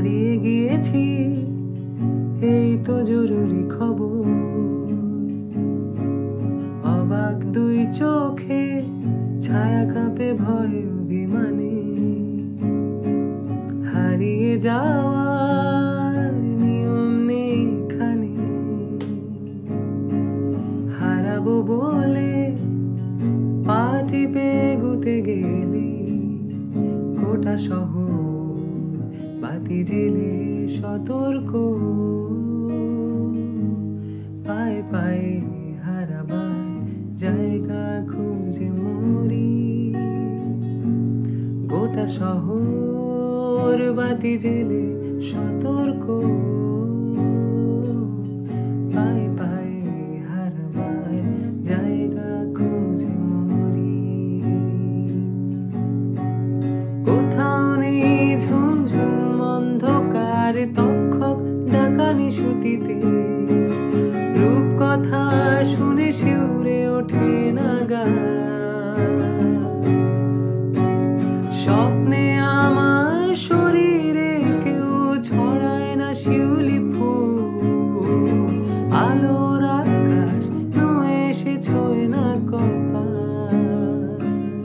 হারিয়ে গিয়েছি, এই তো জরুরি খবর। অবাক দুই চোখে ছায়া কাঁপে ভয় অভিমানে, হারিয়ে যাওয়ার নিয়ম নেই এখানে। হারাবো বলে পা টিপে এগুতে গেলে, গোটা শহর বাতি জেলে সতর্ক। পায়ে পায়ে হারাবার জায়গা খুঁজে মরি, গোটা শহর বাতি জেলে সতর্ক। পায়ে পায়ে হারাবার জায়গা খুঁজে মরি। কোথাও নেই ঝুমঝুম অন্ধকার, তক্ষক ডাকানি সুতিতে। রূপকথা শুনে শিউরে ওঠে না গা। স্বপ্নে আমার শরীরে কেউ ছড়ায় না শিউলি ফুল। আলোর আকাশ নুয়ে এসে ছোঁয় না কপাল।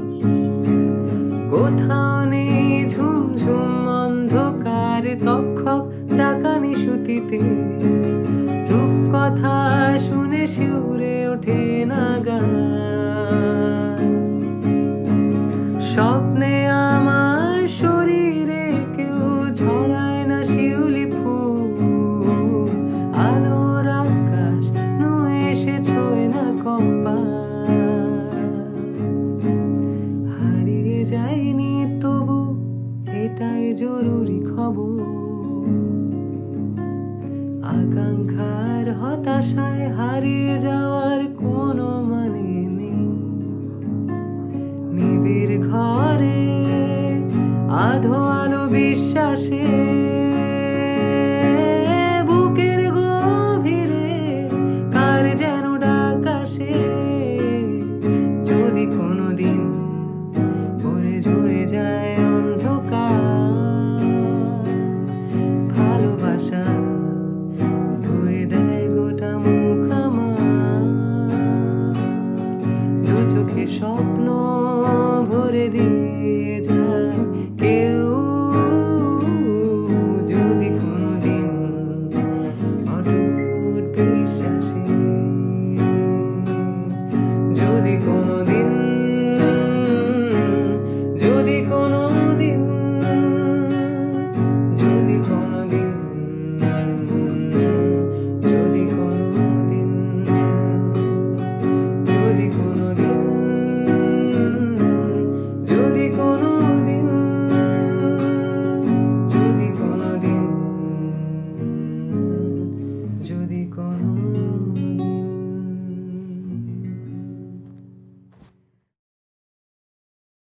কোথাও নেই ঝুমঝুম অন্ধকার, তক্ষক ডাকানি সুতিতে। রূপকথা শুনে শিউরে ওঠে না গা। স্বপ্নে আমার শরীরে কেউ ছড়ায় না শিউলি ফুল। আলোর আকাশ নুয়ে এসে ছোঁয় না কপাল। হারিয়ে যায়নি তবু এটাই জরুরি খবর। আকাঙ্ক্ষার হতাশায় হারিয়ে যাওয়ার কোনো মানে নেই। নিবিড় ঘরে আধো